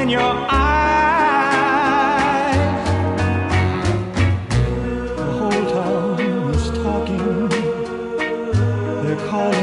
in your eyes. The whole town is talking. They're calling